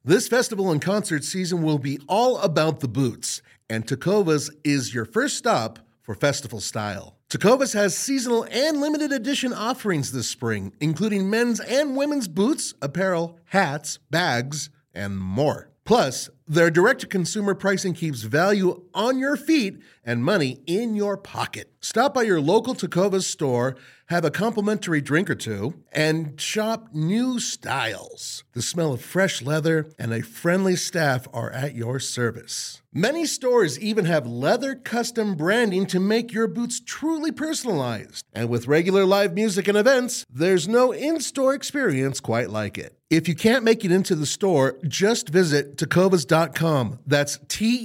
This festival and concert season will be all about the boots, and Tecovas is your first stop for festival style. Tecovas has seasonal and limited edition offerings this spring, including men's and women's boots, apparel, hats, bags, and more. Plus, their direct-to-consumer pricing keeps value on your feet and money in your pocket. Stop by your local Tecovas store, have a complimentary drink or two, and shop new styles. The smell of fresh leather and a friendly staff are at your service. Many stores even have leather custom branding to make your boots truly personalized. And with regular live music and events, there's no in-store experience quite like it. If you can't make it into the store, just visit Tecovas.com. That's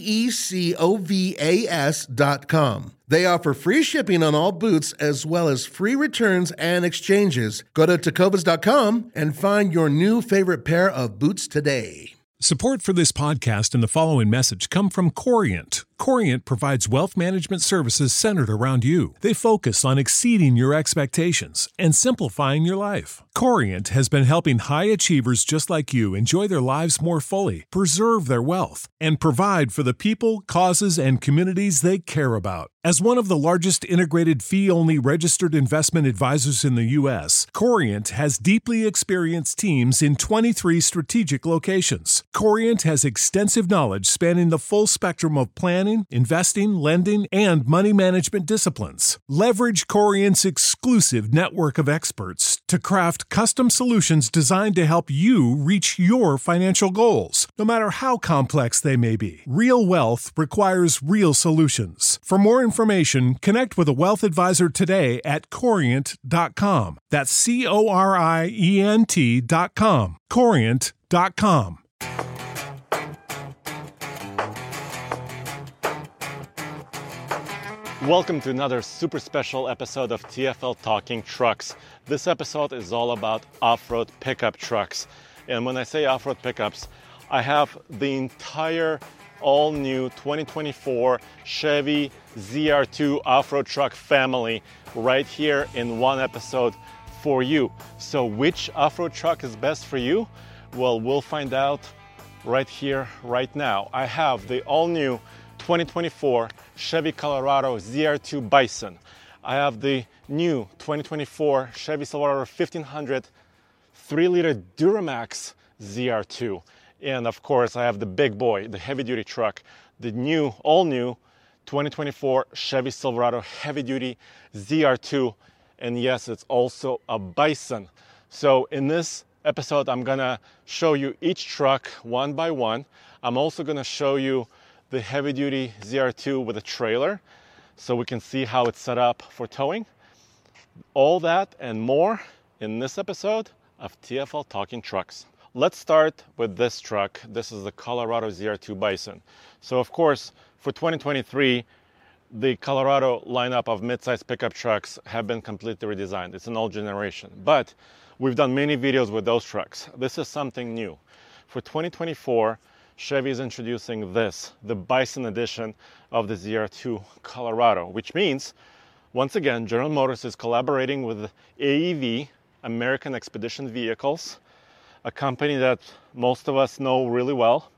Tecovas.com. They offer free shipping on all boots as well as free returns and exchanges. Go to Tecovas.com and find your new favorite pair of boots today. Support for this podcast and the following message come from Corient. Corient provides wealth management services centered around you. They focus on exceeding your expectations and simplifying your life. Corient has been helping high achievers just like you enjoy their lives more fully, preserve their wealth, and provide for the people, causes, and communities they care about. As one of the largest integrated fee-only registered investment advisors in the U.S., Corient has deeply experienced teams in 23 strategic locations. Corient has extensive knowledge spanning the full spectrum of planning, investing, lending, and money management disciplines. Leverage Corient's exclusive network of experts to craft custom solutions designed to help you reach your financial goals, no matter how complex they may be. Real wealth requires real solutions. For more information, connect with a wealth advisor today at Corient.com. That's Corient.com. Corient.com. Welcome to another super special episode of TFL Talking Trucks. This episode is all about off-road pickup trucks. And when I say off-road pickups, I have the entire all-new 2024 Chevy ZR2 off-road truck family right here in one episode for you. So which off-road truck is best for you? Well, we'll find out right here, right now. I have the all-new 2024 Chevy Colorado ZR2 Bison. I have the new 2024 Chevy Silverado 1500 3-liter Duramax ZR2. And of course, I have the big boy, the heavy-duty truck, the new, all-new 2024 Chevy Silverado heavy-duty ZR2. And yes, it's also a Bison. So in this episode, I'm gonna show you each truck one by one. I'm also gonna show you the heavy-duty ZR2 with a trailer so we can see how it's set up for towing. All that and more in this episode of TFL Talking Trucks. Let's start with this truck. This is the Colorado ZR2 Bison. So of course, for 2023, the Colorado lineup of mid-size pickup trucks have been completely redesigned. It's an old generation, but we've done many videos with those trucks. This is something new. For 2024, Chevy is introducing this, the Bison edition of the ZR2 Colorado, which means, once again, General Motors is collaborating with AEV, American Expedition Vehicles, a company that most of us know really well,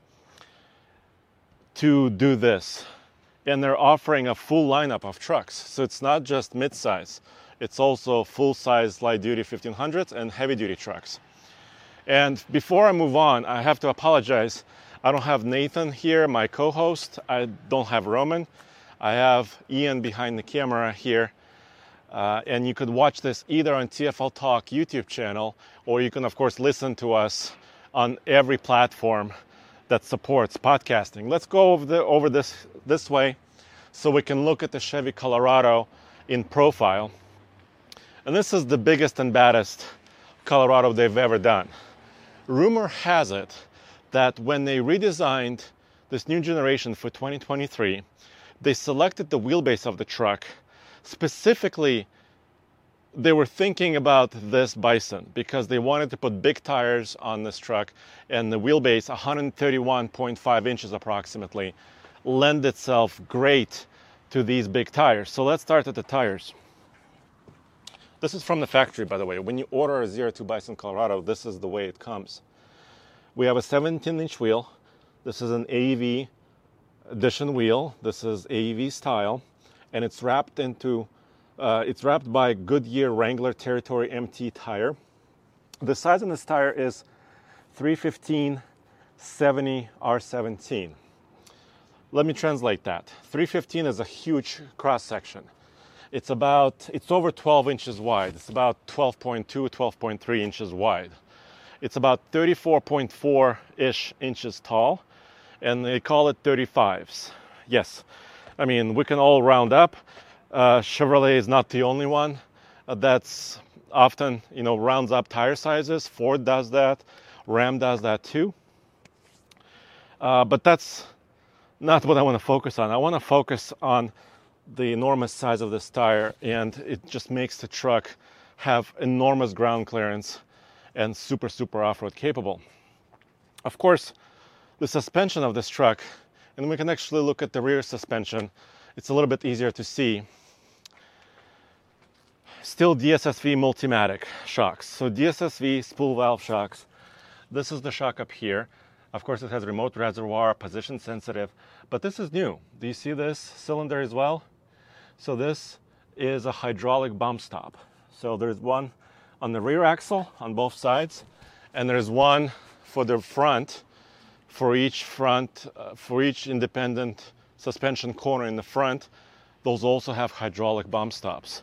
to do this. And they're offering a full lineup of trucks. So it's not just midsize, it's also full-size light-duty 1500s and heavy-duty trucks. And before I move on, I have to apologize. I don't have Nathan here, my co-host. I don't have Roman. I have Ian behind the camera here. And you could watch this either on TFL Talk YouTube channel, or you can, of course, listen to us on every platform that supports podcasting. Let's go over this way so we can look at the Chevy Colorado in profile. And this is the biggest and baddest Colorado they've ever done. Rumor has it that when they redesigned this new generation for 2023, they selected the wheelbase of the truck. Specifically, they were thinking about this Bison because they wanted to put big tires on this truck, and the wheelbase, 131.5 inches approximately, lend itself great to these big tires. So let's start at the tires. This is from the factory, by the way. When you order a ZR2 Bison Colorado, this is the way it comes. We have a 17-inch wheel. This is an AEV Edition wheel. This is AEV style, and it's wrapped by Goodyear Wrangler Territory MT tire. The size of this tire is 315/70 R17. Let me translate that. 315 is a huge cross section. It's over 12 inches wide. It's about 12.2, 12.3 inches wide. It's about 34.4-ish inches tall, and they call it 35s. Yes, I mean, we can all round up. Chevrolet is not the only one that's often, rounds up tire sizes. Ford does that. Ram does that too. But that's not what I want to focus on. I want to focus on the enormous size of this tire, and it just makes the truck have enormous ground clearance and super off-road capable. Of course, the suspension of this truck, and we can actually look at the rear suspension, it's a little bit easier to see. Still DSSV Multimatic shocks. So DSSV spool valve shocks. This is the shock up here. Of course, it has remote reservoir, position sensitive, but this is new. Do you see this cylinder as well? So this is a hydraulic bump stop. So there's one on the rear axle on both sides, and there's one for the front, for each independent suspension corner in the front. Those also have hydraulic bump stops.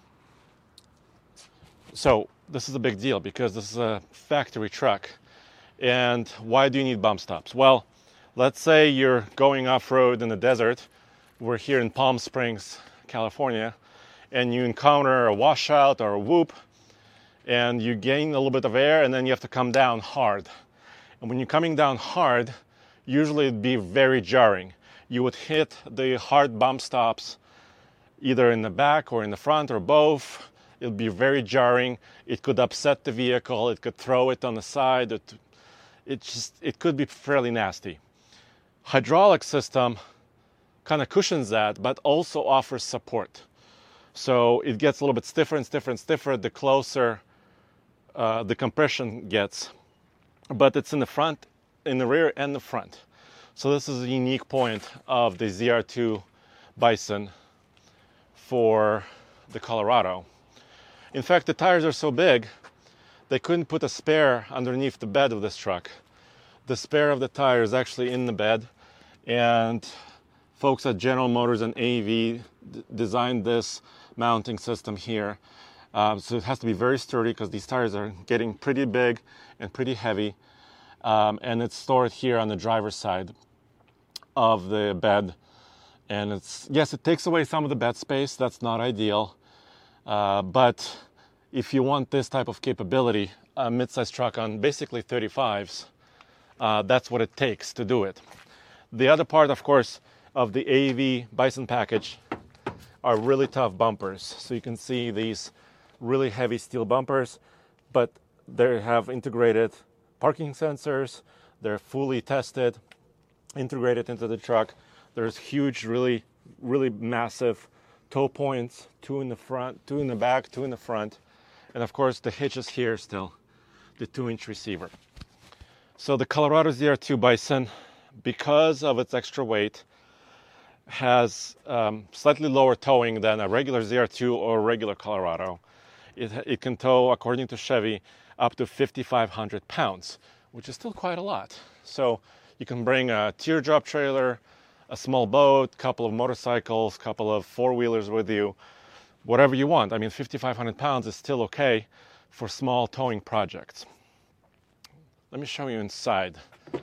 So this is a big deal because this is a factory truck. And why do you need bump stops? Well, let's say you're going off-road in the desert. We're here in Palm Springs, California, and you encounter a washout or a whoop, and you gain a little bit of air, and then you have to come down hard. And when you're coming down hard, usually it'd be very jarring. You would hit the hard bump stops either in the back or in the front or both. It would be very jarring. It could upset the vehicle. It could throw it on the side. It could be fairly nasty. Hydraulic system kind of cushions that, but also offers support. So it gets a little bit stiffer and stiffer and stiffer the closer the compression gets. But it's in the front, in the rear and the front. So this is a unique point of the ZR2 Bison for the Colorado. In fact, the tires are so big, they couldn't put a spare underneath the bed of this truck. The spare of the tire is actually in the bed, and folks at General Motors and AEV designed this mounting system here. So it has to be very sturdy because these tires are getting pretty big and pretty heavy, and it's stored here on the driver's side of the bed. And it takes away some of the bed space. That's not ideal. But if you want this type of capability, a mid-size truck on basically 35s, that's what it takes to do it. The other part, of course, of the AEV Bison package are really tough bumpers. So you can see these really heavy steel bumpers, but they have integrated parking sensors. They're fully tested, integrated into the truck. There's huge, really massive toe points, 2 in the front, 2 in the back, 2 in the front. And of course, the hitch is here still, the 2-inch receiver. So the Colorado ZR2 Bison, because of its extra weight, has slightly lower towing than a regular ZR2 or regular Colorado. It can tow, according to Chevy, up to 5,500 pounds, which is still quite a lot. So you can bring a teardrop trailer, a small boat, couple of motorcycles, couple of four-wheelers with you, whatever you want. I mean, 5,500 pounds is still okay for small towing projects. Let me show you inside.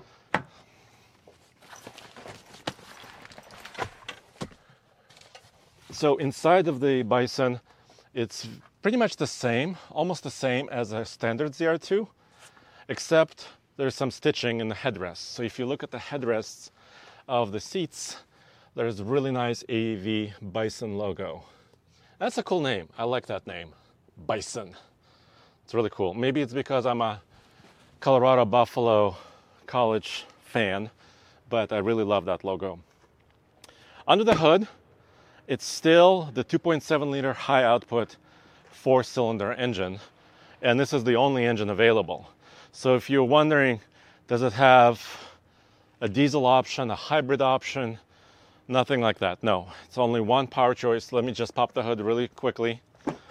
So inside of the Bison, it's pretty much the same, almost the same as a standard ZR2, except there's some stitching in the headrests. So if you look at the headrests of the seats, there's a really nice AEV Bison logo. That's a cool name. I like that name, Bison. It's really cool. Maybe it's because I'm a Colorado Buffalo College fan, but I really love that logo. Under the hood, it's still the 2.7 liter high output 4-cylinder engine, and this is the only engine available. So if you're wondering, Does it have a diesel option, a hybrid option? Nothing like that, no. It's only one power choice. Let me just pop the hood really quickly.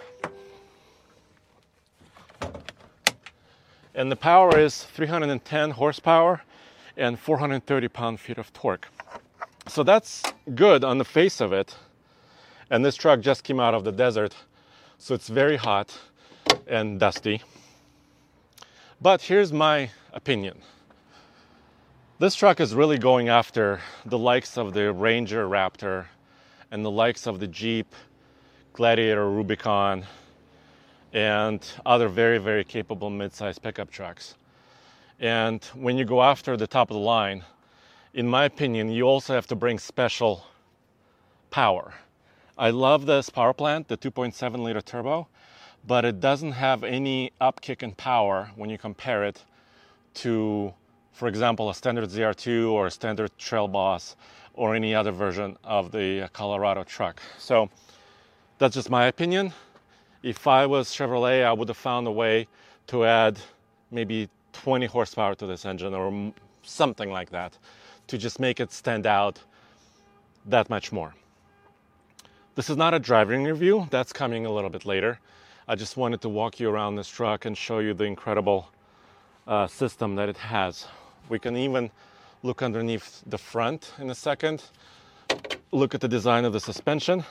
And the power is 310 horsepower and 430 pound-feet of torque. So that's good on the face of it. And this truck just came out of the desert, so it's very hot and dusty. But here's my opinion. This truck is really going after the likes of the Ranger Raptor and the likes of the Jeep Gladiator Rubicon and other very, very capable mid-size pickup trucks. And when you go after the top of the line, in my opinion, you also have to bring special power. I love this power plant, the 2.7 liter turbo, but it doesn't have any upkick in power when you compare it to, for example, a standard ZR2 or a standard Trail Boss or any other version of the Colorado truck. So that's just my opinion. If I was Chevrolet, I would have found a way to add maybe 20 horsepower to this engine or something like that to just make it stand out that much more. This is not a driving review. That's coming a little bit later. I just wanted to walk you around this truck and show you the incredible system that it has. We can even look underneath the front in a second. Look at the design of the suspension.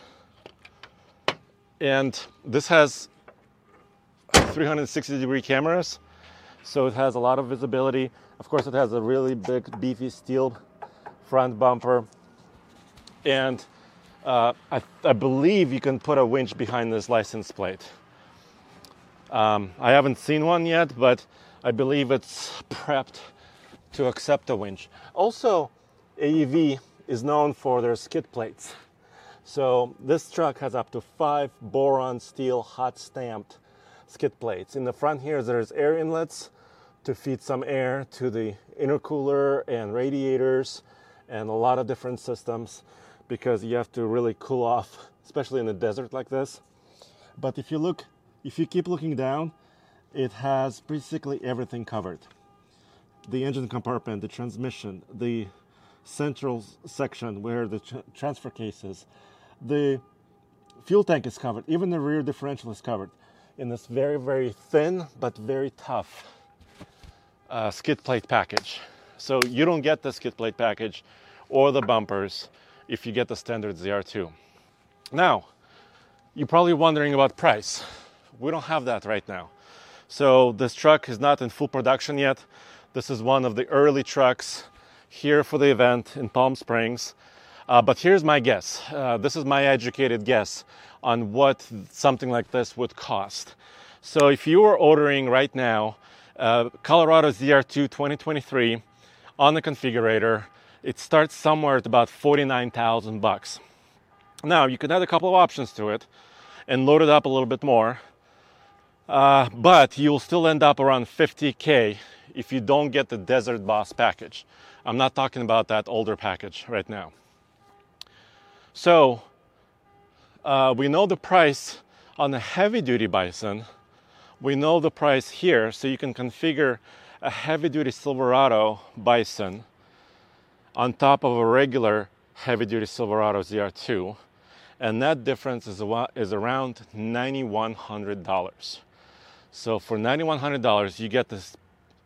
And this has 360-degree cameras, so it has a lot of visibility. Of course, it has a really big, beefy steel front bumper. And I believe you can put a winch behind this license plate. I haven't seen one yet, but I believe it's prepped to accept a winch. Also, AEV is known for their skid plates. So this truck has up to 5 boron steel hot stamped skid plates. In the front here, there's air inlets to feed some air to the intercooler and radiators and a lot of different systems because you have to really cool off, especially in a desert like this. But if you keep looking down, it has basically everything covered. The engine compartment, the transmission, the central section where the transfer case is, the fuel tank is covered, even the rear differential is covered in this very, very thin but very tough skid plate package. So you don't get the skid plate package or the bumpers if you get the standard ZR2. Now, you're probably wondering about price. We don't have that right now. So this truck is not in full production yet. This is one of the early trucks here for the event in Palm Springs. But here's my guess. This is my educated guess on what something like this would cost. So if you are ordering right now, Colorado ZR2 2023 on the configurator, it starts somewhere at about $49,000. Now, you could add a couple of options to it and load it up a little bit more, but you'll still end up around $50K if you don't get the Desert Boss package. I'm not talking about that older package right now. So we know the price on the heavy-duty Bison. We know the price here, so you can configure a heavy-duty Silverado Bison on top of a regular heavy-duty Silverado ZR2, and that difference is around $9,100. So for $9,100, you get this,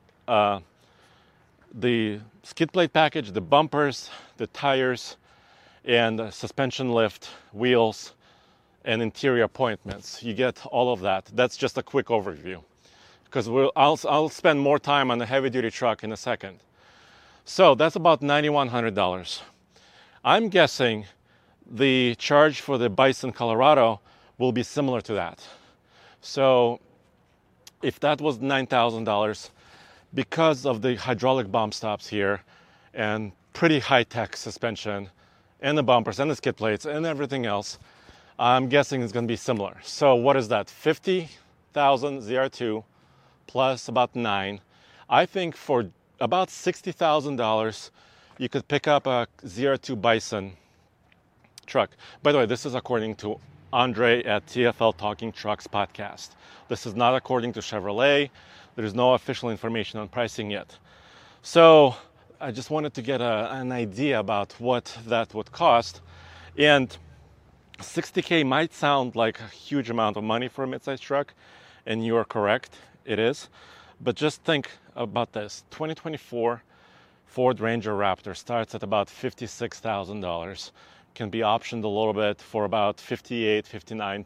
the skid plate package, the bumpers, the tires, and suspension lift, wheels, and interior appointments. You get all of that. That's just a quick overview, because I'll spend more time on the heavy-duty truck in a second. So that's about $9,100. I'm guessing the charge for the Bison Colorado will be similar to that. So if that was $9,000, because of the hydraulic bump stops here and pretty high-tech suspension and the bumpers and the skid plates and everything else, I'm guessing it's going to be similar. So what is that? 50,000 ZR2 plus about 9. I think for about $60,000, you could pick up a ZR2 Bison truck. By the way, this is according to Andre at TFL Talking Trucks podcast. This is not according to Chevrolet. There is no official information on pricing yet. So I just wanted to get an idea about what that would cost. And $60K might sound like a huge amount of money for a midsize truck, and you are correct, it is. But just think about this. 2024 Ford Ranger Raptor starts at about $56,000. Can be optioned a little bit for about $58,000,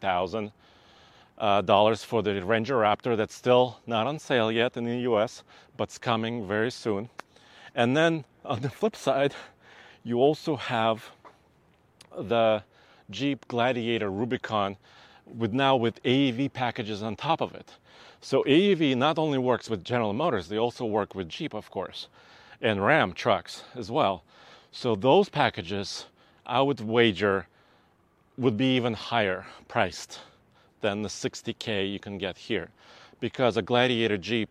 $59,000 for the Ranger Raptor. That's still not on sale yet in the US, but it's coming very soon. And then on the flip side, you also have the Jeep Gladiator Rubicon with AEV packages on top of it. So AEV not only works with General Motors, they also work with Jeep, of course, and Ram trucks as well. So those packages, I would wager, would be even higher priced than the $60K you can get here, because a Gladiator Jeep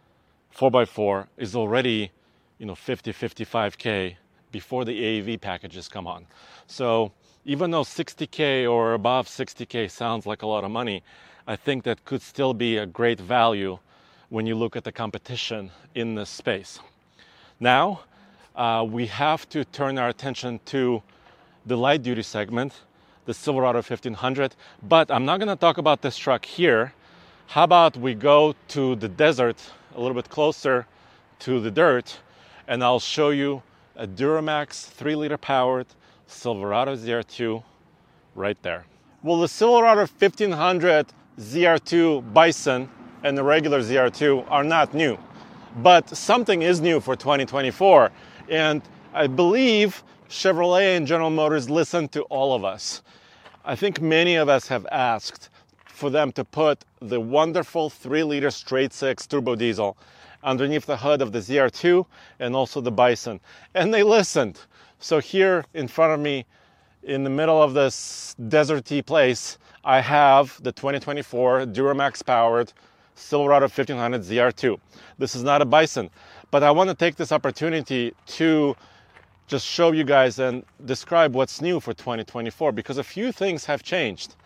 4x4 is already, $50, $55K before the AEV packages come on. So even though $60K or above $60K sounds like a lot of money, I think that could still be a great value when you look at the competition in this space. Now, we have to turn our attention to the light duty segment, the Silverado 1500, but I'm not gonna talk about this truck here. How about we go to the desert, a little bit closer to the dirt, and I'll show you a Duramax 3-liter powered Silverado ZR2 right there. Well, the Silverado 1500 ZR2 Bison and the regular ZR2 are not new, but something is new for 2024, and I believe Chevrolet and General Motors listened to all of us. I think many of us have asked for them to put the wonderful 3-liter straight-six turbo diesel underneath the hood of the ZR2 and also the Bison, and they listened. So here in front of me, in the middle of this deserty place, I have the 2024 Duramax powered Silverado 1500 ZR2. This is not a Bison, but I want to take this opportunity to just show you guys and describe what's new for 2024, because a few things have changed.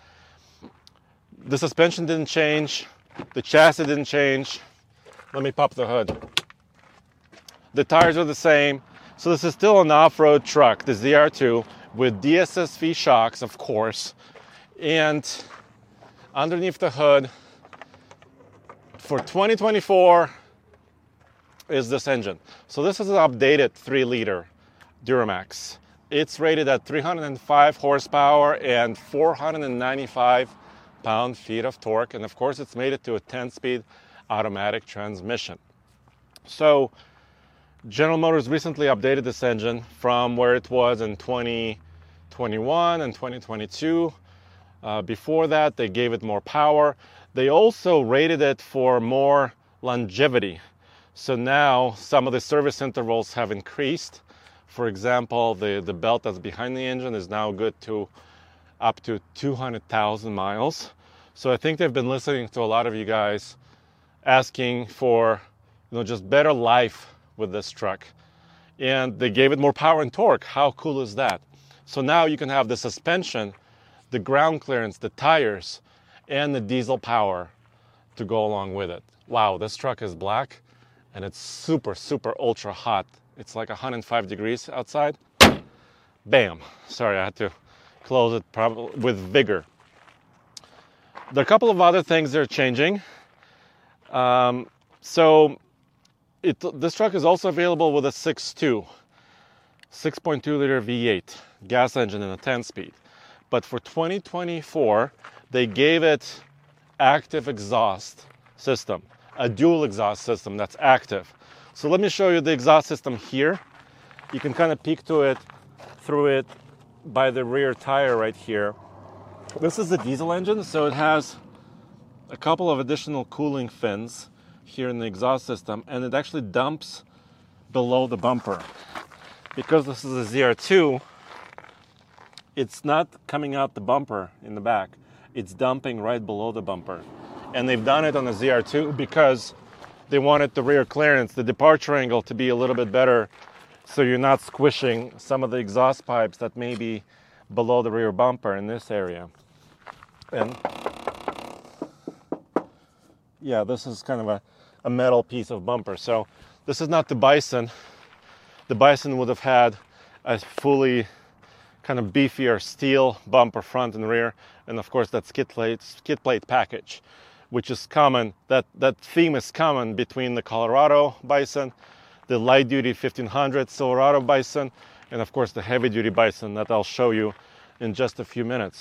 The suspension didn't change, the chassis didn't change. Let me pop the hood. The tires are the same. So this is still an off-road truck, the ZR2, with DSSV shocks, of course. And underneath the hood for 2024 is this engine. So this is an updated 3-liter Duramax. It's rated at 305 horsepower and 495 pound-feet of torque. And of course, it's made it to a 10-speed automatic transmission. So General Motors recently updated this engine from where it was in 2021 and 2022. Before that, they gave it more power. They also rated it for more longevity. So now some of the service intervals have increased. For example, the belt that's behind the engine is now good to up to 200,000 miles. So I think they've been listening to a lot of you guys asking for just better life with this truck. And they gave it more power and torque. How cool is that? So now you can have the suspension, the ground clearance, the tires, and the diesel power to go along with it. Wow, this truck is black and it's super, super ultra hot. It's like 105 degrees outside. Bam. Sorry, I had to close it probably with vigor. There are a couple of other things that are changing. This truck is also available with a 6.2 liter V8 gas engine and a 10-speed. But for 2024, they gave it active exhaust system, a dual exhaust system that's active. So let me show you the exhaust system here. You can kind of peek to it through it by the rear tire right here. This is the diesel engine, so it has a couple of additional cooling fins here in the exhaust system, and it actually dumps below the bumper. Because this is a ZR2, it's not coming out the bumper in the back. It's dumping right below the bumper. And they've done it on the ZR2 because they wanted the rear clearance, the departure angle, to be a little bit better, so you're not squishing some of the exhaust pipes that may be below the rear bumper in this area. And yeah, this is kind of a metal piece of bumper. So This is not the Bison. The Bison would have had a fully kind of beefier steel bumper front and rear, and of course that skid plate package, which is common. That theme is common between the Colorado Bison, the light duty 1500 Silverado Bison, and of course the heavy duty Bison that I'll show you in just a few minutes.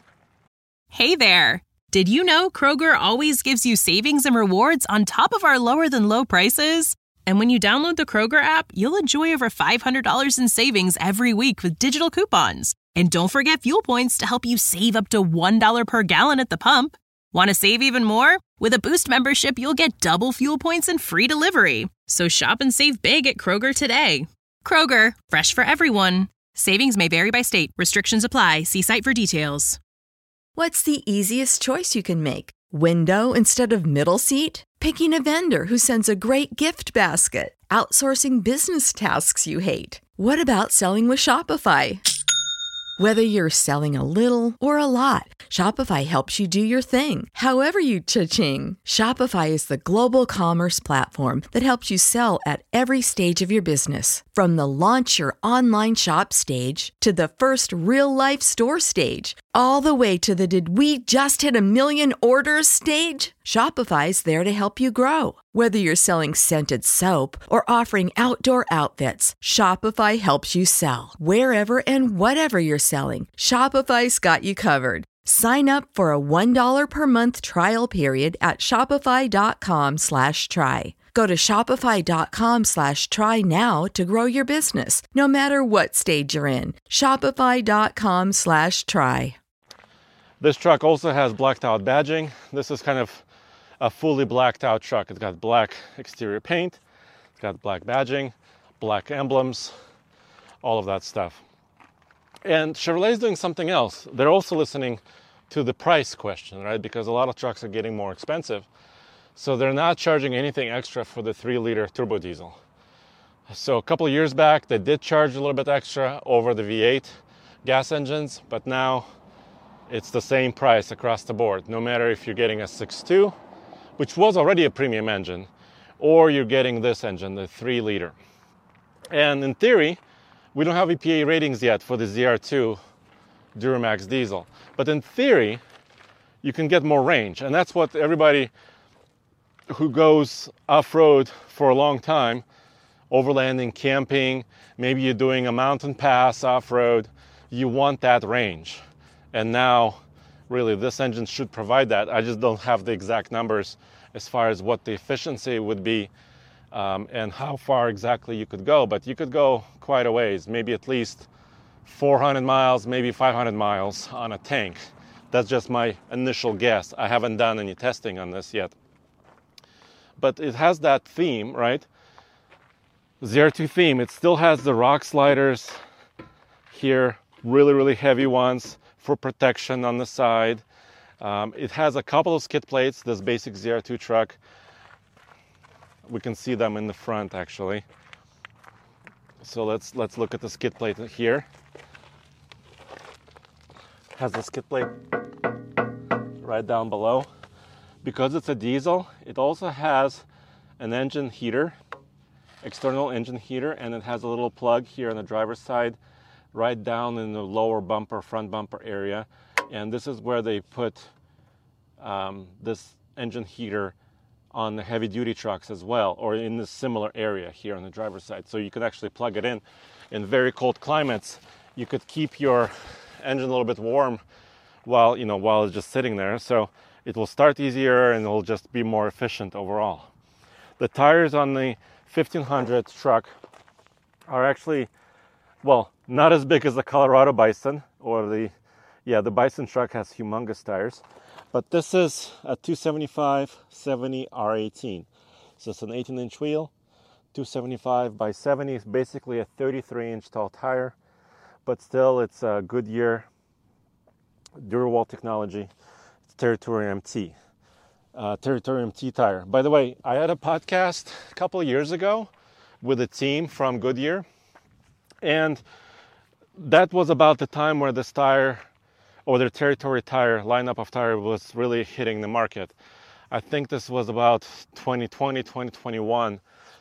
Hey there! Did you know Kroger always gives you savings and rewards on top of our lower than low prices? And when you download the Kroger app, you'll enjoy over $500 in savings every week with digital coupons. And don't forget fuel points to help you save up to $1 per gallon at the pump. Want to save even more? With a Boost membership, you'll get double fuel points and free delivery. So shop and save big at Kroger today. Kroger, fresh for everyone. Savings may vary by state. Restrictions apply. See site for details. What's the easiest choice you can make? Window instead of middle seat? Picking a vendor who sends a great gift basket? Outsourcing business tasks you hate? What about selling with Shopify? Whether you're selling a little or a lot, Shopify helps you do your thing, however you cha-ching. Shopify is the global commerce platform that helps you sell at every stage of your business. From the launch your online shop stage to the first real-life store stage, all the way to the did we just hit 1 million orders stage. Shopify's there to help you grow. Whether you're selling scented soap or offering outdoor outfits, Shopify helps you sell. Wherever and whatever you're selling, Shopify's got you covered. Sign up for a $1 per month trial period at shopify.com/try. Go to shopify.com/try now to grow your business, no matter what stage you're in. Shopify.com/try. This truck also has blacked out badging. This is kind of a fully blacked out truck. It's got black exterior paint, it's got black badging, black emblems, all of that stuff. And Chevrolet is doing something else. They're also listening to the price question, right? Because a lot of trucks are getting more expensive. So they're not charging anything extra for the 3-liter turbo diesel. So a couple of years back, they did charge a little bit extra over the V8 gas engines, but now it's the same price across the board, no matter if you're getting a 6.2, which was already a premium engine, or you're getting this engine, the 3-liter. And in theory, we don't have EPA ratings yet for the ZR2 Duramax diesel. But in theory, you can get more range. And that's what everybody who goes off-road for a long time, overlanding, camping, maybe you're doing a mountain pass off-road, you want that range. And now, really, this engine should provide that. I just don't have the exact numbers as far as what the efficiency would be and how far exactly you could go. But you could go quite a ways, maybe at least 400 miles, maybe 500 miles on a tank. That's just my initial guess. I haven't done any testing on this yet. But it has that theme, right? ZR2 theme. It still has the rock sliders here, really, really heavy ones for protection on the side. It has a couple of skid plates, this basic ZR2 truck. We can see them in the front, actually. So let's look at the skid plate here. Has the skid plate right down below. Because it's a diesel, it also has an engine heater, external engine heater, and it has a little plug here on the driver's side, right down in the lower bumper, front bumper area. And this is where they put this engine heater on the heavy duty trucks as well, or in this similar area here on the driver's side. So you can actually plug it in very cold climates. You could keep your engine a little bit warm while it's just sitting there. So it will start easier and it'll just be more efficient overall. The tires on the 1500 truck are actually, well, not as big as the Colorado Bison, or the Bison truck has humongous tires. But this is a 275/70 R18. So it's an 18-inch wheel, 275 by 70 is basically a 33-inch tall tire, but still it's a Goodyear Durawall technology. It's Territory MT. Territory MT tire. By the way, I had a podcast a couple of years ago with a team from Goodyear, and that was about the time where this tire, or their Territory tire lineup of tire, was really hitting the market. I think this was about 2020, 2021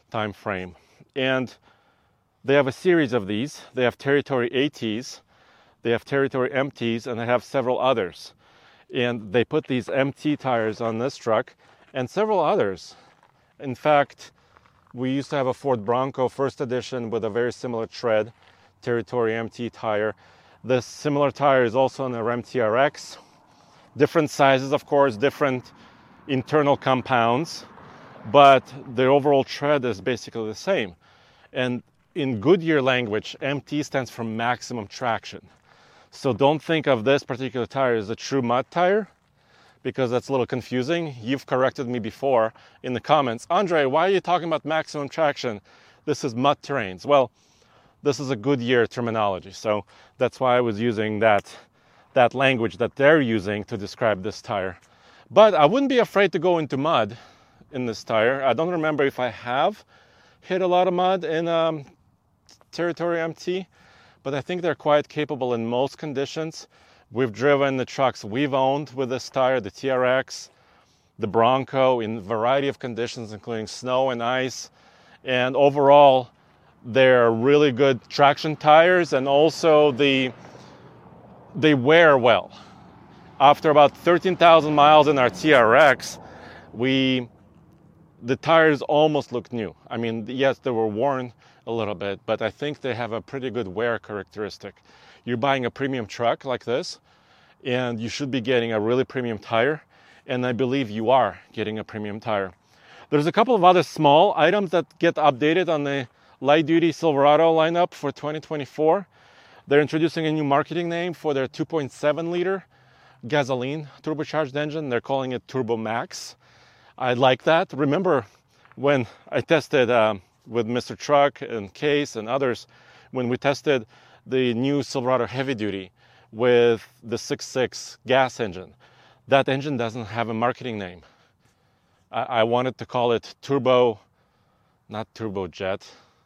time frame. And they have a series of these. They have Territory ATs, they have Territory MTs, and they have several others. And they put these MT tires on this truck and several others. In fact, we used to have a Ford Bronco first edition with a very similar tread, Territory MT tire. This similar tire is also on a Ram TRX. Different sizes, of course, different internal compounds, but the overall tread is basically the same. And in Goodyear language, MT stands for maximum traction. So don't think of this particular tire as a true mud tire, because that's a little confusing. You've corrected me before in the comments. Andre, why are you talking about maximum traction? This is mud terrains. Well, this is a Goodyear terminology, so that's why I was using that language that they're using to describe this tire. But I wouldn't be afraid to go into mud in this tire. I don't remember if I have hit a lot of mud in Territory MT, but I think they're quite capable in most conditions. We've driven the trucks we've owned with this tire, the TRX, the Bronco, in a variety of conditions, including snow and ice. And overall, they're really good traction tires, and also they wear well. After about 13,000 miles in our TRX, the tires almost look new. I mean, yes, they were worn a little bit, but I think they have a pretty good wear characteristic. You're buying a premium truck like this, and you should be getting a really premium tire, and I believe you are getting a premium tire. There's a couple of other small items that get updated on the light-duty Silverado lineup for 2024. They're introducing a new marketing name for their 2.7-liter gasoline turbocharged engine. They're calling it Turbo Max. I like that. Remember when I tested with Mr. Truck and Case and others, when we tested the new Silverado Heavy Duty with the 6.6 gas engine. That engine doesn't have a marketing name. I wanted to call it not Turbojet.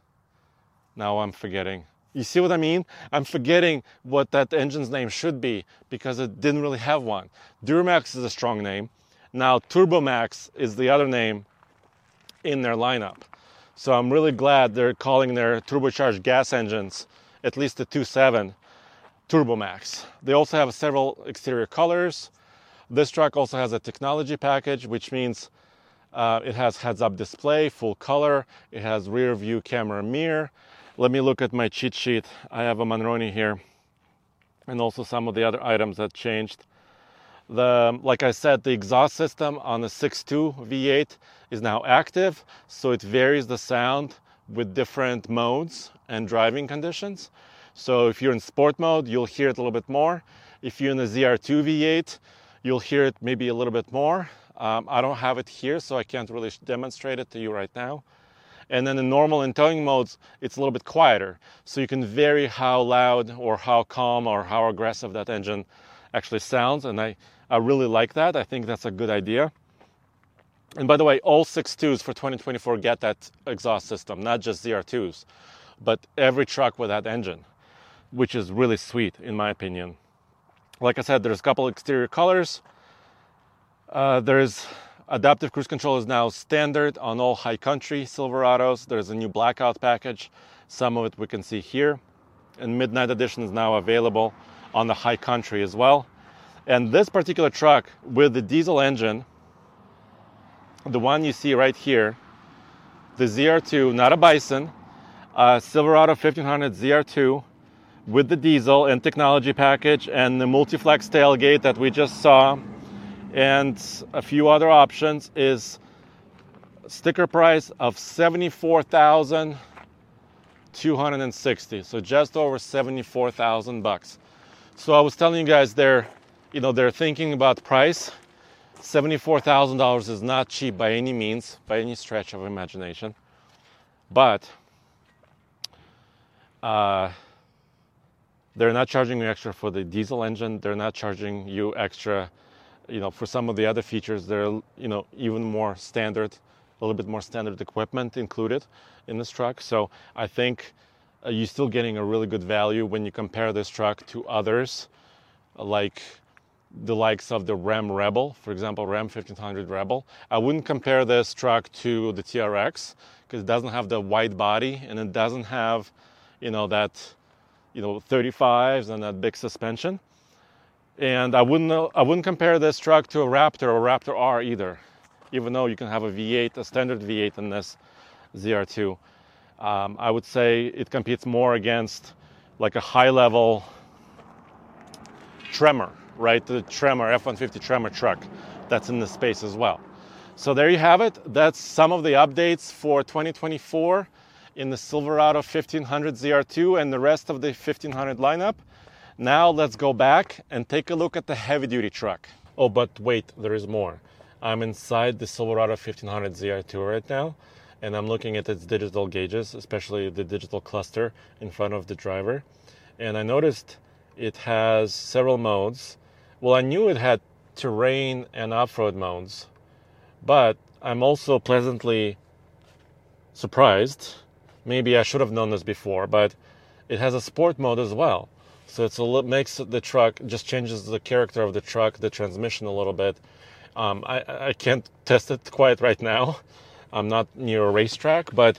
Now I'm forgetting. You see what I mean? I'm forgetting what that engine's name should be because it didn't really have one. Duramax is a strong name. Now Turbomax is the other name in their lineup. So I'm really glad they're calling their turbocharged gas engines, at least the 2.7, Turbomax. They also have several exterior colors. This truck also has a technology package, which means it has heads-up display, full color. It has rear view camera mirror. Let me look at my cheat sheet. I have a Monroney here, and also some of the other items that changed. Like I said, the exhaust system on the 6.2 V8 is now active, so it varies the sound with different modes and driving conditions. So if you're in sport mode, you'll hear it a little bit more. If you're in the ZR2 V8, you'll hear it maybe a little bit more. I don't have it here, so I can't really demonstrate it to you right now. And then in normal and towing modes, it's a little bit quieter. So you can vary how loud or how calm or how aggressive that engine actually sounds. And I really like that. I think that's a good idea. And by the way, all 6.2s for 2024 get that exhaust system, not just ZR2s, but every truck with that engine, which is really sweet in my opinion. Like I said, there's a couple exterior colors. There's adaptive cruise control is now standard on all high country Silverados. There's a new blackout package. Some of it we can see here. And Midnight Edition is now available on the high country as well. And this particular truck with the diesel engine, the one you see right here, the ZR2, not a Bison, Silverado 1500 ZR2 with the diesel and technology package and the multi-flex tailgate that we just saw, and a few other options, is sticker price of $74,260. So just over $74,000. So I was telling you guys they're thinking about price. $74,000 is not cheap by any means, by any stretch of imagination. But they're not charging you extra for the diesel engine. They're not charging you extra, for some of the other features. They're, even more standard, a little bit more standard equipment included in this truck. So I think you're still getting a really good value when you compare this truck to others, like the likes of the Ram Rebel, for example, Ram 1500 Rebel. I wouldn't compare this truck to the TRX because it doesn't have the wide body and it doesn't have, that, 35s and that big suspension. And I wouldn't compare this truck to a Raptor or Raptor R either, even though you can have a V8, a standard V8 in this ZR2. I would say it competes more against like a high-level Tremor, right? The Tremor, F-150 Tremor truck that's in the space as well. So there you have it. That's some of the updates for 2024 in the Silverado 1500 ZR2 and the rest of the 1500 lineup. Now let's go back and take a look at the heavy-duty truck. Oh, but wait, there is more. I'm inside the Silverado 1500 ZR2 right now, and I'm looking at its digital gauges, especially the digital cluster in front of the driver. And I noticed it has several modes. Well, I knew it had terrain and off-road modes, but I'm also pleasantly surprised. Maybe I should have known this before, but it has a sport mode as well. So makes the truck, just changes the character of the truck, the transmission a little bit. I can't test it quite right now. I'm not near a racetrack, but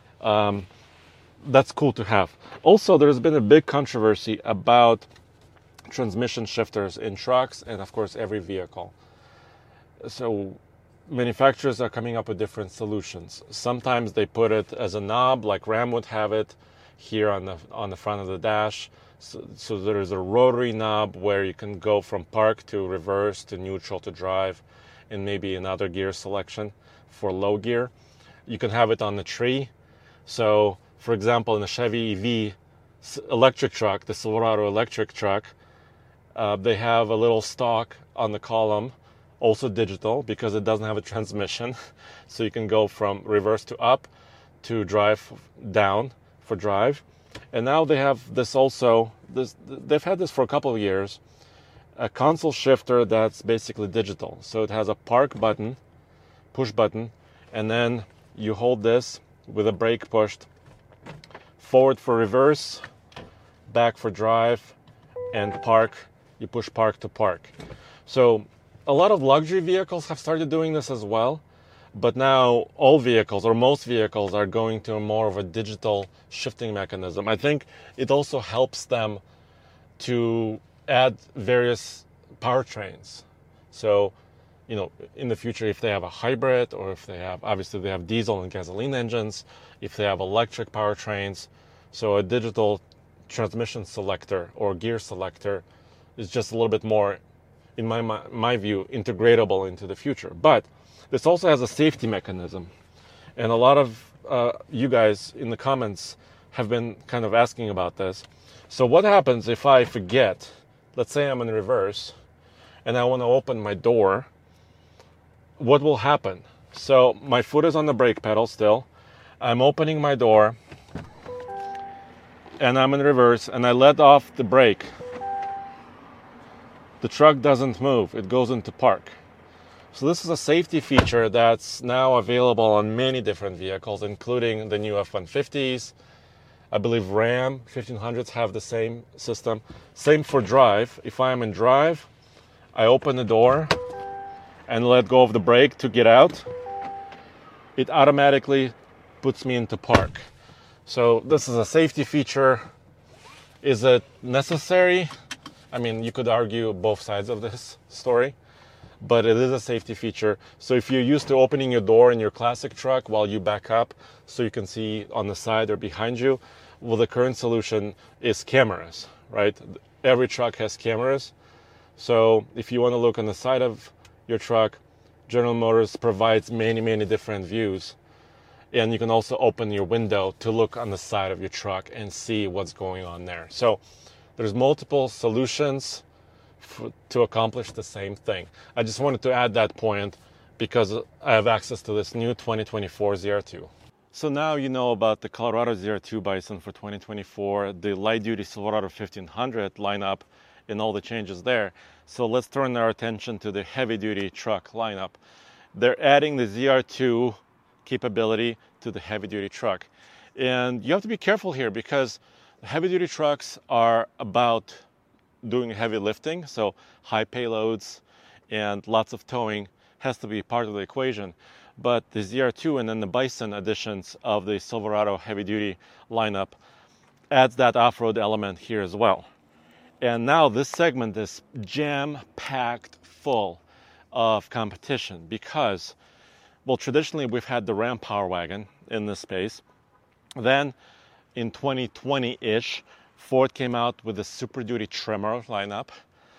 that's cool to have. Also, there's been a big controversy about transmission shifters in trucks and, of course, every vehicle. So manufacturers are coming up with different solutions. Sometimes they put it as a knob, like Ram would have it here on the front of the dash. So there is a rotary knob where you can go from park to reverse to neutral to drive, and maybe another gear selection for low gear. You can have it on the tree. So, for example, in the Chevy EV electric truck, the Silverado electric truck, they have a little stalk on the column, also digital because it doesn't have a transmission. So you can go from reverse to up to drive down for drive. And now they have this also, they've had this for a couple of years, a console shifter that's basically digital. So it has a park button, push button, and then you hold this with a brake pushed, forward for reverse, back for drive, and park, you push park to park. So a lot of luxury vehicles have started doing this as well. But now all vehicles, or most vehicles, are going to more of a digital shifting mechanism. I think it also helps them to add various powertrains. So, in the future, if they have a hybrid, or if they have diesel and gasoline engines, if they have electric powertrains, so a digital transmission selector or gear selector is just a little bit more, in my view, integratable into the future. But this also has a safety mechanism. And a lot of you guys in the comments have been kind of asking about this. So what happens if I forget, let's say I'm in reverse, and I want to open my door, what will happen? So my foot is on the brake pedal still. I'm opening my door, and I'm in reverse, and I let off the brake. The truck doesn't move, it goes into park. So this is a safety feature that's now available on many different vehicles, including the new F-150s. I believe Ram 1500s have the same system. Same for drive. If I am in drive, I open the door and let go of the brake to get out. It automatically puts me into park. So this is a safety feature. Is it necessary? I mean, you could argue both sides of this story, but it is a safety feature. So if you're used to opening your door in your classic truck while you back up so you can see on the side or behind you, well, the current solution is cameras, right? Every truck has cameras. So if you want to look on the side of your truck, General Motors provides many, many different views. And you can also open your window to look on the side of your truck and see what's going on there. So there's multiple solutions to accomplish the same thing. I just wanted to add that point because I have access to this new 2024 ZR2. So now you know about the Colorado ZR2 Bison for 2024, the light-duty Silverado 1500 lineup, and all the changes there. So let's turn our attention to the heavy-duty truck lineup. They're adding the ZR2 capability to the heavy-duty truck. And you have to be careful here because heavy-duty trucks are about doing heavy lifting, so high payloads and lots of towing has to be part of the equation. but the ZR2 and then the Bison editions of the Silverado heavy-duty lineup adds that off-road element here as well. And now this segment is jam-packed full of competition because, well, traditionally we've had the Ram Power Wagon in this space. Then in 2020-ish, Ford came out with the Super Duty Tremor lineup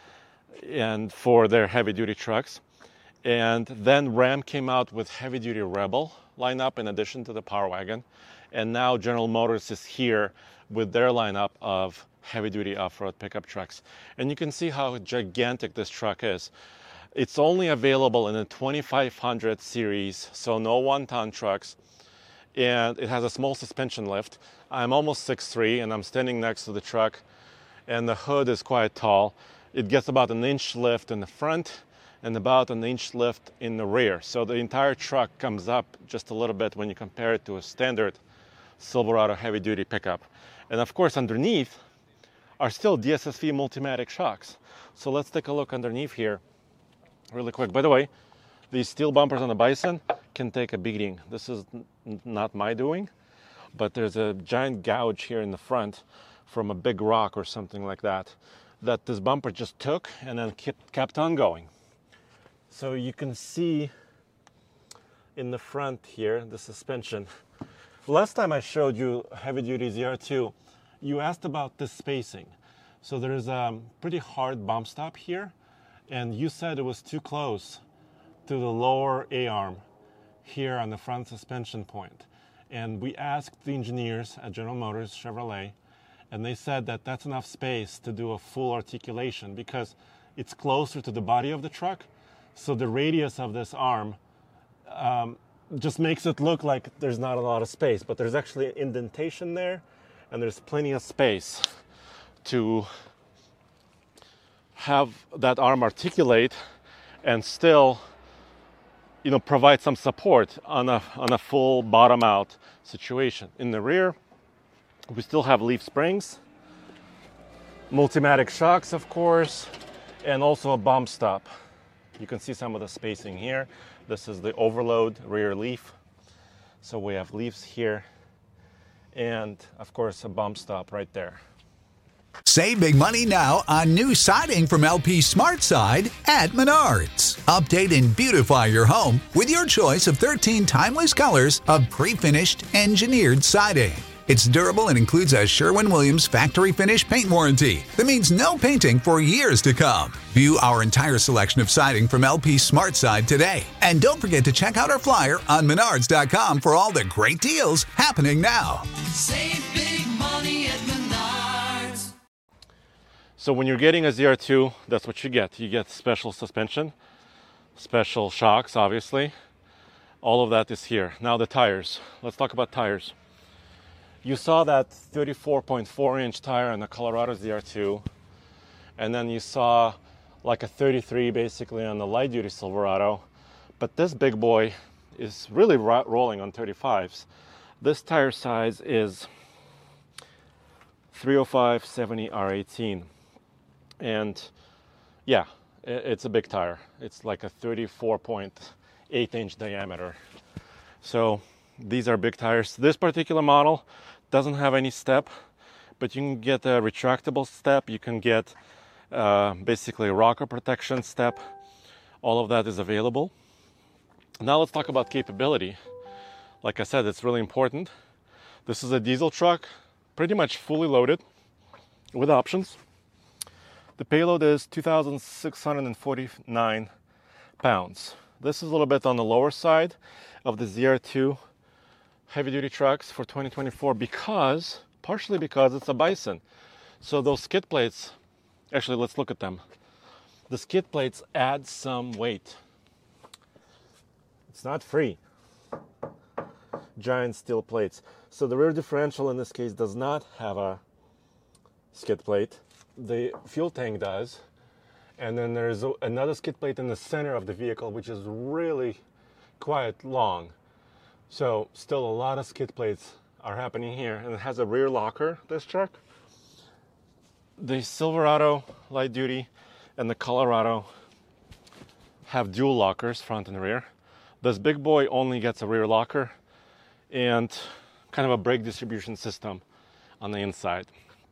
and for their heavy-duty trucks. And then Ram came out with heavy-duty Rebel lineup in addition to the Power Wagon. And now General Motors is here with their lineup of heavy-duty off-road pickup trucks. And you can see how gigantic this truck is. It's only available in the 2500 series, so no one-ton trucks. And it has a small suspension lift. I'm almost 6'3", and I'm standing next to the truck, and the hood is quite tall. It gets about an inch lift in the front and about an inch lift in the rear. So the entire truck comes up just a little bit when you compare it to a standard Silverado heavy-duty pickup. And of course, underneath are still DSSV Multimatic shocks. So let's take a look underneath here really quick. By the way, these steel bumpers on the Bison can take a beating. This is not my doing, but there's a giant gouge here in the front from a big rock or something like that this bumper just took and then kept on going. So you can see in the front here the suspension. Last time I showed you heavy-duty ZR2, you asked about the spacing. So there's a pretty hard bump stop here, and you said it was too close to the lower A-arm here on the front suspension point. And we asked the engineers at General Motors Chevrolet, and they said that that's enough space to do a full articulation because it's closer to the body of the truck. So the radius of this arm just makes it look like there's not a lot of space, but there's actually an indentation there, and there's plenty of space to have that arm articulate and still, provide some support on a full bottom out situation. In the rear, we still have leaf springs, Multimatic shocks, of course, and also a bump stop. You can see some of the spacing here. This is the overload rear leaf. So we have leaves here and of course a bump stop right there. Save big money now on new siding from LP SmartSide at Menards. Update and beautify your home with your choice of 13 timeless colors of pre-finished engineered siding. It's durable and includes a Sherwin-Williams factory finish paint warranty that means no painting for years to come. View our entire selection of siding from LP SmartSide today. And don't forget to check out our flyer on Menards.com for all the great deals happening now. Save big money at Menards. So when you're getting a ZR2, that's what you get. You get special suspension, special shocks, obviously. All of that is here. Now the tires. Let's talk about tires. You saw that 34.4-inch tire on the Colorado ZR2, and then you saw like a 33 basically on the light-duty Silverado. But this big boy is really rolling on 35s. This tire size is 305/70 R18. And yeah, it's a big tire. It's like a 34.8-inch diameter. So these are big tires. This particular model doesn't have any step, but you can get a retractable step. You can get basically a rocker protection step. All of that is available. Now let's talk about capability. Like I said, it's really important. This is a diesel truck, pretty much fully loaded with options. The payload is 2,649 pounds. This is a little bit on the lower side of the ZR2 heavy-duty trucks for 2024 partially because it's a Bison. So those skid plates, actually let's look at them. The skid plates add some weight. It's not free. Giant steel plates. So the rear differential in this case does not have a skid plate. The fuel tank does. And then there's another skid plate in the center of the vehicle, which is really quite long. So still a lot of skid plates are happening here. And it has a rear locker, this truck. The Silverado light duty and the Colorado have dual lockers, front and rear. This big boy only gets a rear locker and kind of a brake distribution system on the inside.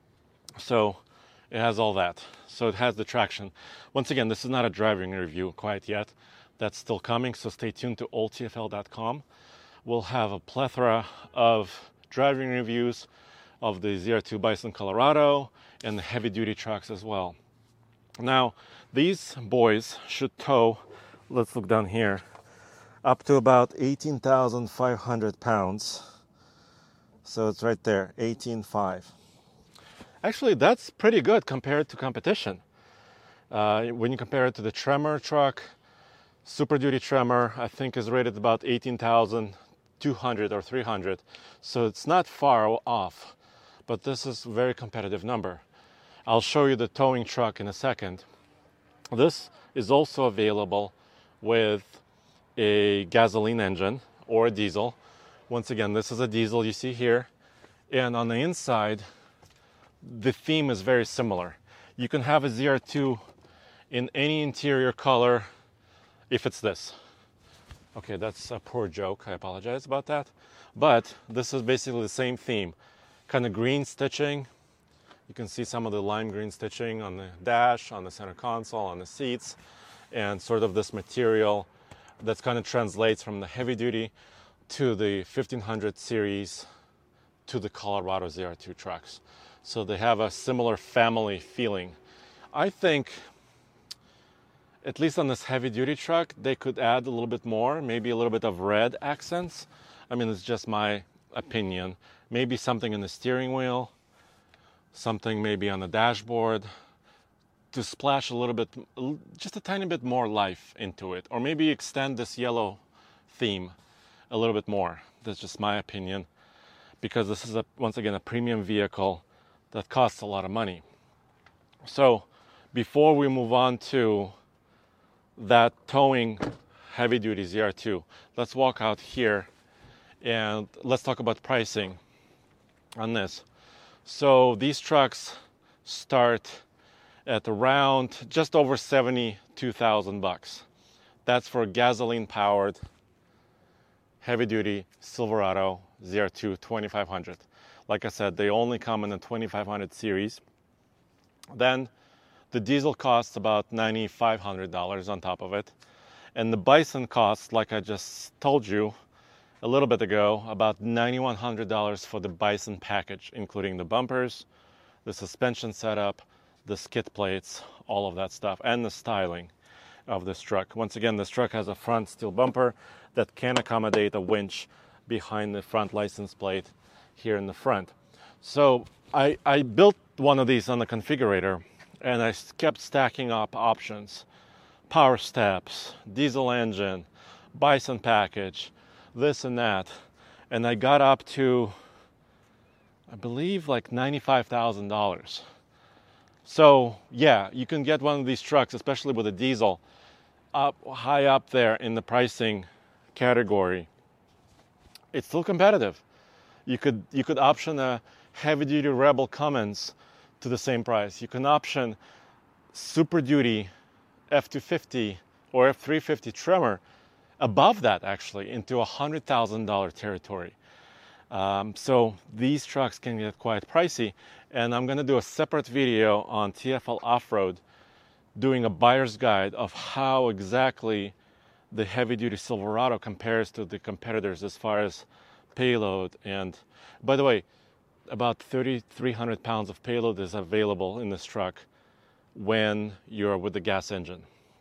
So it has all that. So it has the traction. Once again, this is not a driving review quite yet. That's still coming, so stay tuned to oldtfl.com. We'll have a plethora of driving reviews of the ZR2 Bison Colorado and the heavy-duty trucks as well. Now, these boys should tow, let's look down here, up to about 18,500 pounds. So it's right there, 18.5. Actually, that's pretty good compared to competition. When you compare it to the Tremor truck, Super Duty Tremor, I think is rated about 18,200 or 300. So it's not far off, but this is a very competitive number. I'll show you the towing truck in a second. This is also available with a gasoline engine or a diesel. Once again, this is a diesel you see here. And on the inside, the theme is very similar. You can have a ZR2 in any interior color if it's this. Okay, that's a poor joke. I apologize about that. But this is basically the same theme. Kind of green stitching. You can see some of the lime green stitching on the dash, on the center console, on the seats, and sort of this material that kind of translates from the heavy duty to the 1500 series to the Colorado ZR2 trucks. So they have a similar family feeling. I think, at least on this heavy duty truck, they could add a little bit more, maybe a little bit of red accents. I mean, it's just my opinion. Maybe something in the steering wheel, something maybe on the dashboard, to splash a little bit, just a tiny bit more life into it. Or maybe extend this yellow theme a little bit more. That's just my opinion, because this is, once again, a premium vehicle that costs a lot of money. So before we move on to that towing heavy-duty ZR2, let's walk out here and let's talk about pricing on this. So these trucks start at around just over 72,000 bucks. That's for gasoline-powered heavy-duty Silverado ZR2 2500. Like I said, they only come in the 2500 series. Then the diesel costs about $9,500 on top of it. And the Bison costs, like I just told you a little bit ago, about $9,100 for the Bison package, including the bumpers, the suspension setup, the skid plates, all of that stuff, and the styling of this truck. Once again, this truck has a front steel bumper that can accommodate a winch behind the front license plate here in the front. So I built one of these on the configurator, and I kept stacking up options. Power steps, diesel engine, Bison package, this and that. And I got up to, I believe, like $95,000. So yeah, you can get one of these trucks, especially with a diesel, high up there in the pricing category. It's still competitive. You could option a heavy-duty Rebel Cummins to the same price. You can option Super Duty F250 or F350 Tremor above that, actually, into $100,000 territory. So these trucks can get quite pricey, and I'm going to do a separate video on TFL Off-Road doing a buyer's guide of how exactly the heavy-duty Silverado compares to the competitors as far as payload. And by the way, about 3,300 pounds of payload is available in this truck when you're with the gas engine.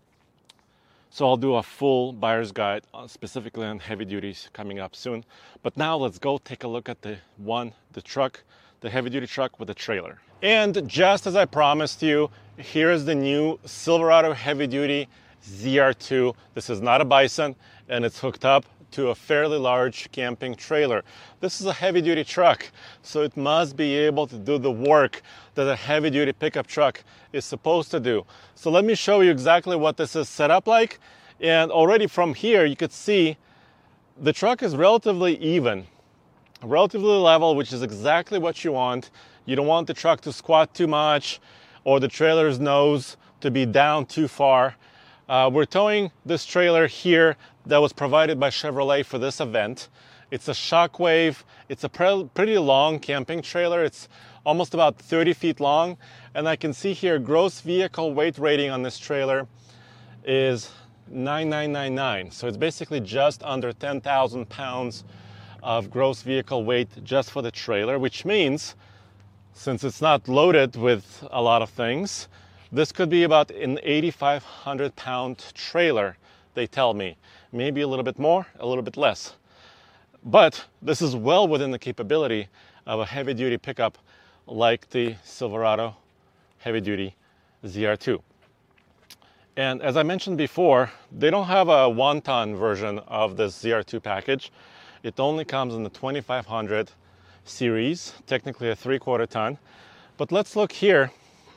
So I'll do a full buyer's guide specifically on heavy duties coming up soon. But now let's go take a look at the truck, the heavy duty truck with the trailer. And just as I promised you, here is the new Silverado heavy duty ZR2. This is not a Bison, and it's hooked up to a fairly large camping trailer. This is a heavy-duty truck, so it must be able to do the work that a heavy-duty pickup truck is supposed to do. So let me show you exactly what this is set up like. And already from here, you could see the truck is relatively even, relatively level, which is exactly what you want. You don't want the truck to squat too much or the trailer's nose to be down too far. We're towing this trailer here that was provided by Chevrolet for this event. It's a Shockwave. It's a pretty long camping trailer. It's almost about 30 feet long. And I can see here gross vehicle weight rating on this trailer is 9,999. So it's basically just under 10,000 pounds of gross vehicle weight just for the trailer, which means, since it's not loaded with a lot of things, this could be about an 8,500 pound trailer, they tell me. Maybe a little bit more, a little bit less. But this is well within the capability of a heavy duty pickup like the Silverado heavy duty ZR2. And as I mentioned before, they don't have a 1-ton version of this ZR2 package. It only comes in the 2500 series, technically a 3/4 ton. But let's look here.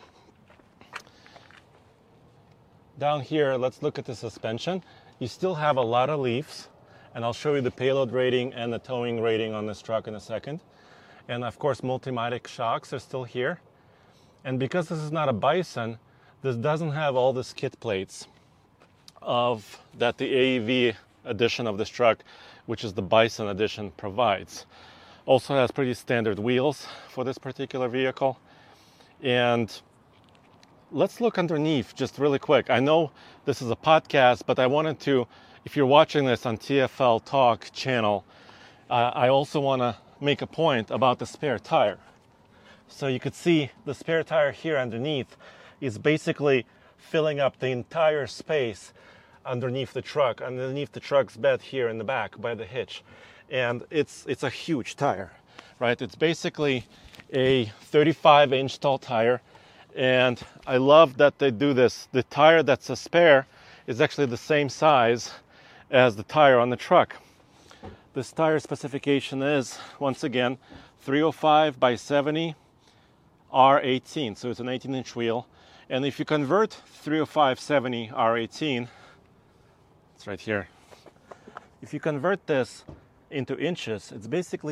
Down here, let's look at the suspension. You still have a lot of leaves, and I'll show you the payload rating and the towing rating on this truck in a second. And of course, Multimatic shocks are still here. And because this is not a Bison, this doesn't have all the skid plates that the AEV edition of this truck, which is the Bison edition, provides. Also has pretty standard wheels for this particular vehicle. And let's look underneath just really quick. I know this is a podcast, but I wanted to, if you're watching this on TFL Talk channel, I also want to make a point about the spare tire. So you could see the spare tire here underneath is basically filling up the entire space underneath the truck's bed here in the back by the hitch. And it's a huge tire, right? It's basically a 35-inch tall tire. And I love that they do this. The tire that's a spare is actually the same size as the tire on the truck. This tire specification is, once again, 305 by 70 R18. So it's an 18-inch wheel. And if you convert 305/70 R18, it's right here. If you convert this into inches, it's basically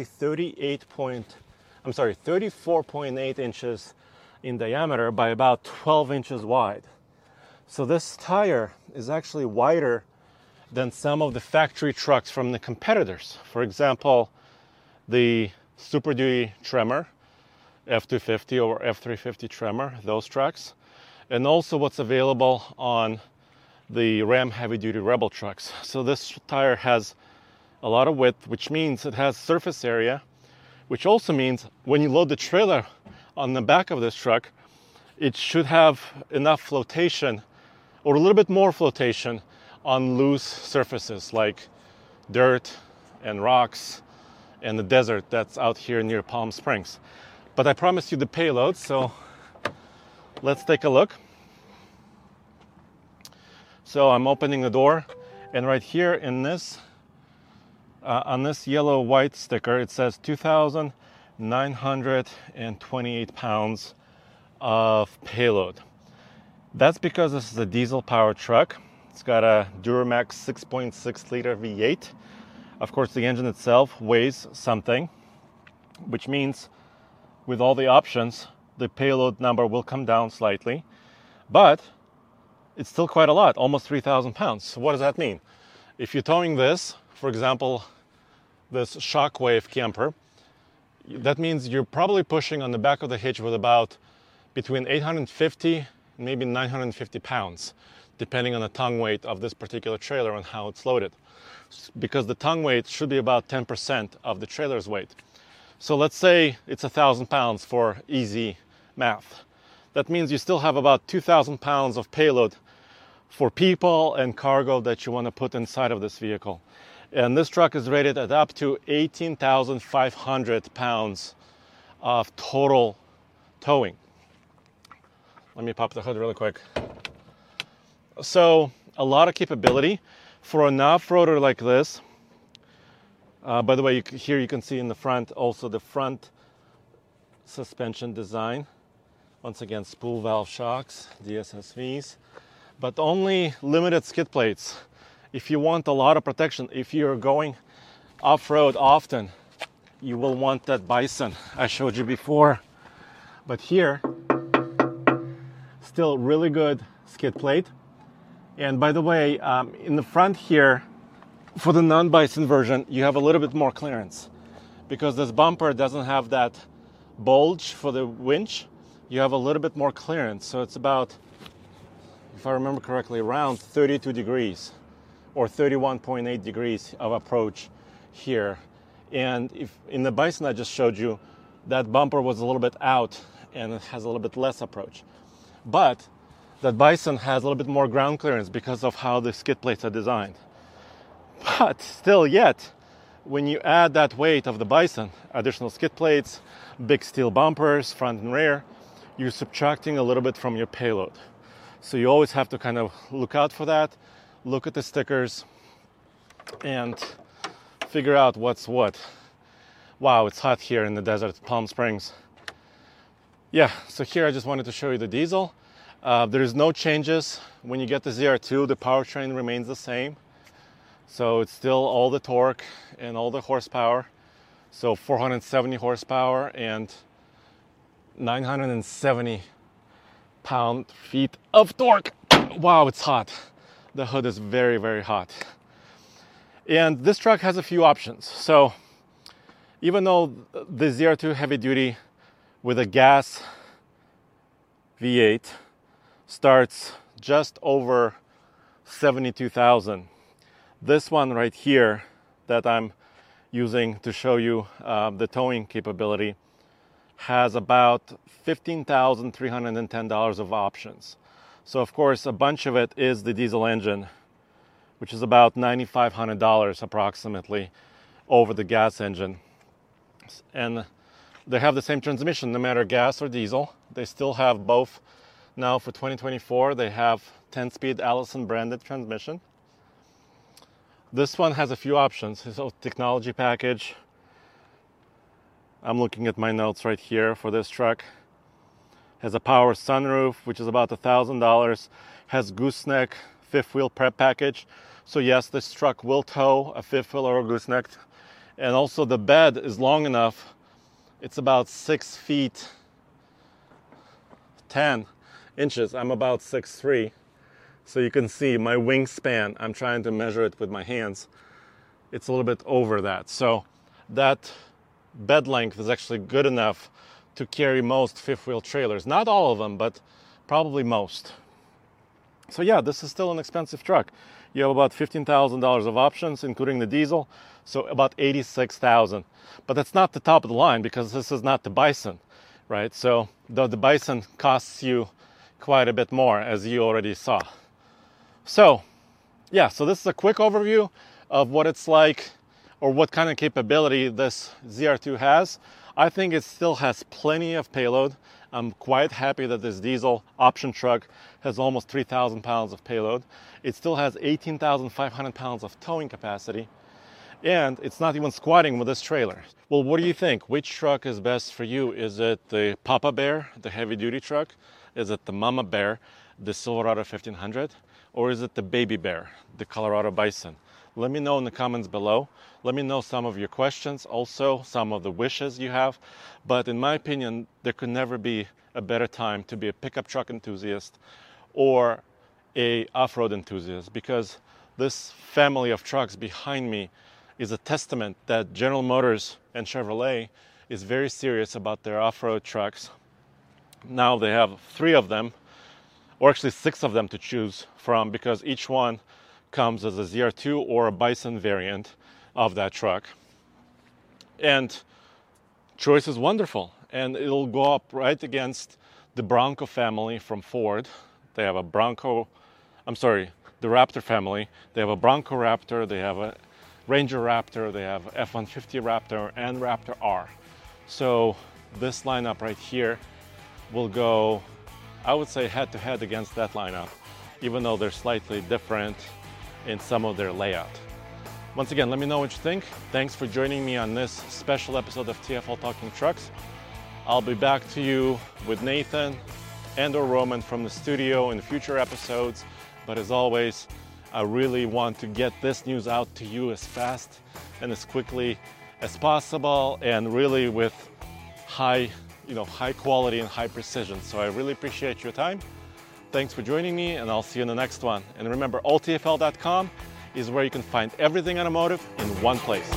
34.8 inches in diameter by about 12 inches wide. So this tire is actually wider than some of the factory trucks from the competitors. For example, the Super Duty Tremor, F250 or F350 Tremor, those trucks. And also what's available on the Ram Heavy Duty Rebel trucks. So this tire has a lot of width, which means it has surface area, which also means when you load the trailer on the back of this truck, it should have enough flotation or a little bit more flotation on loose surfaces like dirt and rocks and the desert that's out here near Palm Springs. But I promised you the payload, so let's take a look. So I'm opening the door, and right here in this, on this yellow-white sticker, it says 2,928 pounds of payload. That's because this is a diesel-powered truck. It's got a Duramax 6.6 liter V8. Of course, the engine itself weighs something, which means with all the options, the payload number will come down slightly, but it's still quite a lot, almost 3,000 pounds. So what does that mean? If you're towing this, for example, this Shockwave camper, that means you're probably pushing on the back of the hitch with about between 850 and maybe 950 pounds, depending on the tongue weight of this particular trailer and how it's loaded. Because the tongue weight should be about 10% of the trailer's weight. So let's say it's 1,000 pounds for easy math. That means you still have about 2,000 pounds of payload for people and cargo that you want to put inside of this vehicle. And this truck is rated at up to 18,500 pounds of total towing. Let me pop the hood really quick. So a lot of capability for an off-roader like this. By the way, here you can see in the front also the front suspension design. Once again, spool valve shocks, DSSVs, but only limited skid plates. If you want a lot of protection, if you're going off-road often, you will want that Bison I showed you before. But here, still really good skid plate. And by the way, in the front here, for the non-Bison version, you have a little bit more clearance. Because this bumper doesn't have that bulge for the winch, you have a little bit more clearance. So it's about, if I remember correctly, around 32 degrees or 31.8 degrees of approach here. And if in the Bison I just showed you, that bumper was a little bit out and it has a little bit less approach. But that Bison has a little bit more ground clearance because of how the skid plates are designed. But still yet, when you add that weight of the Bison, additional skid plates, big steel bumpers, front and rear, you're subtracting a little bit from your payload. So you always have to kind of look out for that, look at the stickers, and figure out what's what. Wow, it's hot here in the desert, Palm Springs. Yeah, so here I just wanted to show you the diesel. There is no changes. When you get the ZR2, the powertrain remains the same. So it's still all the torque and all the horsepower. So 470 horsepower and 970 pound-feet of torque. Wow, it's hot. The hood is very, very hot. And this truck has a few options. So even though the ZR2 heavy duty with a gas V8 starts just over 72,000, this one right here that I'm using to show you the towing capability has about $15,310 of options. So of course a bunch of it is the diesel engine, which is about $9,500 approximately over the gas engine. And they have the same transmission no matter gas or diesel. They still have both. Now for 2024 they have 10-speed Allison branded transmission. This one has a few options. It's a technology package. I'm looking at my notes right here for this truck. Has a power sunroof, which is about $1,000. Has gooseneck fifth wheel prep package. So yes, this truck will tow a fifth wheel or a gooseneck. And also the bed is long enough. It's about 6 feet 10 inches. I'm about 6'3". So you can see my wingspan, I'm trying to measure it with my hands. It's a little bit over that. So that bed length is actually good enough to carry most fifth wheel trailers. Not all of them, but probably most. So yeah, this is still an expensive truck. You have about $15,000 of options, including the diesel. So about $86,000. But that's not the top of the line because this is not the Bison, right? So the Bison costs you quite a bit more, as you already saw. So, yeah, so this is a quick overview of what it's like or what kind of capability this ZR2 has. I think it still has plenty of payload. I'm quite happy that this diesel option truck has almost 3,000 pounds of payload. It still has 18,500 pounds of towing capacity. And it's not even squatting with this trailer. Well, what do you think? Which truck is best for you? Is it the Papa Bear, the heavy duty truck? Is it the Mama Bear, the Silverado 1500? Or is it the Baby Bear, the Colorado Bison? Let me know in the comments below. Let me know some of your questions, also some of the wishes you have. But in my opinion, there could never be a better time to be a pickup truck enthusiast or a off-road enthusiast, because this family of trucks behind me is a testament that General Motors and Chevrolet is very serious about their off-road trucks. Now they have 3 of them, or actually 6 of them to choose from, because each one comes as a ZR2 or a Bison variant of that truck. And choice is wonderful, and it'll go up right against the Bronco family from Ford. They have a the Raptor family. They have a Bronco Raptor, they have a Ranger Raptor, they have F-150 Raptor, and Raptor R. So this lineup right here will go, I would say, head to head against that lineup, even though they're slightly different in some of their layout. Once again, let me know what you think. Thanks for joining me on this special episode of TFL Talking Trucks. I'll be back to you with Nathan and or Roman from the studio in future episodes. But as always, I really want to get this news out to you as fast and as quickly as possible, and really with high quality and high precision. So I really appreciate your time. Thanks for joining me, and I'll see you in the next one. And remember, alltfl.com is where you can find everything automotive in one place.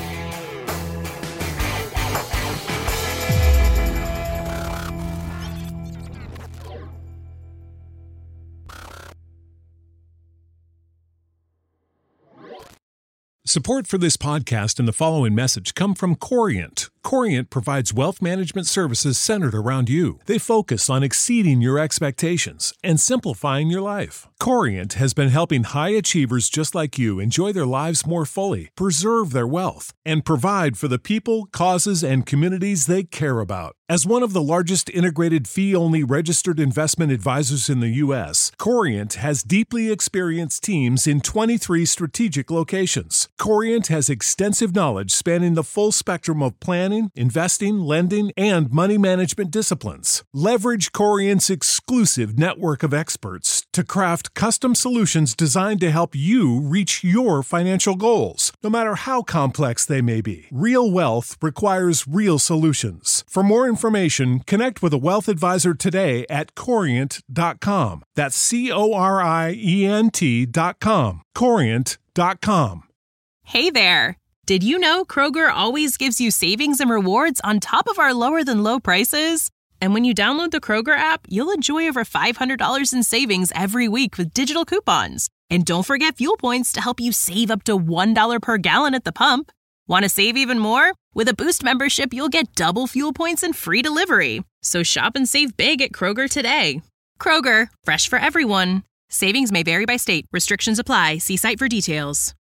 Support for this podcast and the following message come from Corient. Corient provides wealth management services centered around you. They focus on exceeding your expectations and simplifying your life. Corient has been helping high achievers just like you enjoy their lives more fully, preserve their wealth, and provide for the people, causes, and communities they care about. As one of the largest integrated fee-only registered investment advisors in the U.S., Corient has deeply experienced teams in 23 strategic locations. Corient has extensive knowledge spanning the full spectrum of planning, investing, lending, and money management disciplines. Leverage Corient's exclusive network of experts to craft custom solutions designed to help you reach your financial goals, no matter how complex they may be. Real wealth requires real solutions. For more information, connect with a wealth advisor today at Corient.com. That's Corient.com. Corient.com. Hey there! Did you know Kroger always gives you savings and rewards on top of our lower-than-low prices? And when you download the Kroger app, you'll enjoy over $500 in savings every week with digital coupons. And don't forget fuel points to help you save up to $1 per gallon at the pump. Want to save even more? With a Boost membership, you'll get double fuel points and free delivery. So shop and save big at Kroger today. Kroger, fresh for everyone. Savings may vary by state. Restrictions apply. See site for details.